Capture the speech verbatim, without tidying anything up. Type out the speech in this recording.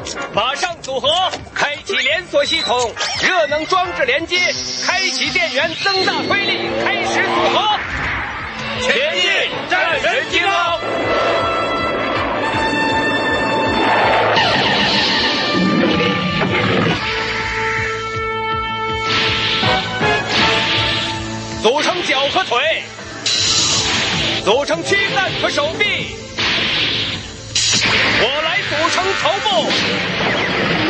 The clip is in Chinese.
马上组合，开启连锁系统，热能装置连接，开启电源，增大推力，开始组合。前进，战神金刚！组成脚和腿，组成躯干和手臂，我来组成头部。